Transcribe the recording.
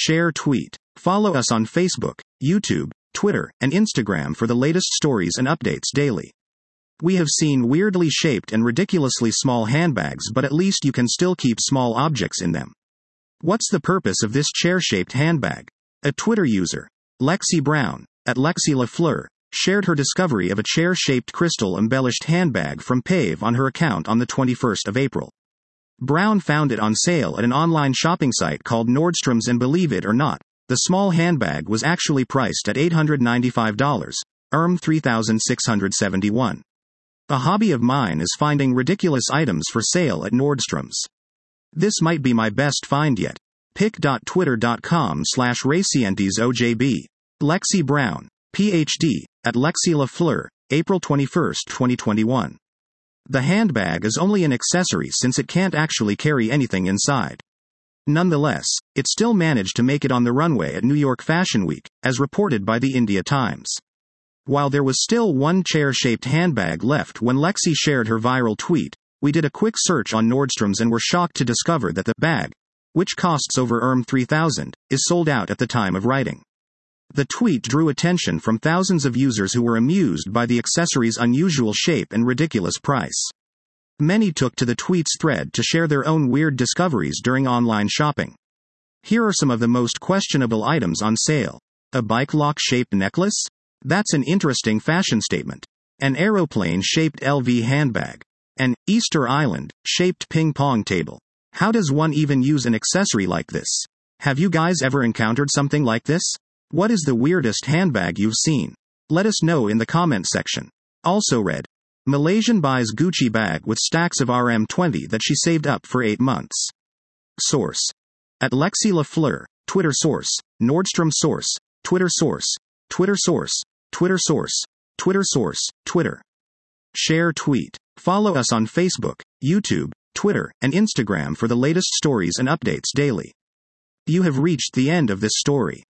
Share tweet. Follow us on Facebook, YouTube, Twitter, and Instagram for the latest stories and updates daily. We have seen weirdly shaped and ridiculously small handbags, but at least you can still keep small objects in them. What's the purpose of this chair-shaped handbag? A Twitter user, Lexi Brown, at Lexi LaFleur, shared her discovery of a chair-shaped crystal-embellished handbag from Pave on her account on the 21st of April. Brown found it on sale at an online shopping site called Nordstrom's, and believe it or not, the small handbag was actually priced at $895, $3,671. A hobby of mine is finding ridiculous items for sale at Nordstrom's. This might be my best find yet. pic.twitter.com/racientesojb. Lexi Brown, PhD, at Lexi LaFleur, April 21, 2021. The handbag is only an accessory since it can't actually carry anything inside. Nonetheless, it still managed to make it on the runway at New York Fashion Week, as reported by the India Times. While there was still one chair-shaped handbag left when Lexi shared her viral tweet, we did a quick search on Nordstrom's and were shocked to discover that the bag, which costs over $3,000, is sold out at the time of writing. The tweet drew attention from thousands of users who were amused by the accessory's unusual shape and ridiculous price. Many took to the tweet's thread to share their own weird discoveries during online shopping. Here are some of the most questionable items on sale. A bike lock-shaped necklace? That's an interesting fashion statement. An aeroplane-shaped LV handbag. An Easter Island-shaped ping-pong table. How does one even use an accessory like this? Have you guys ever encountered something like this? What is the weirdest handbag you've seen? Let us know in the comment section. Also read, Malaysian buys Gucci bag with stacks of RM20 that she saved up for 8 months. Source. At Lexi LaFleur, Twitter source, Nordstrom source, Twitter source, Twitter source, Twitter source, Twitter source, Twitter. Share tweet. Follow us on Facebook, YouTube, Twitter, and Instagram for the latest stories and updates daily. You have reached the end of this story.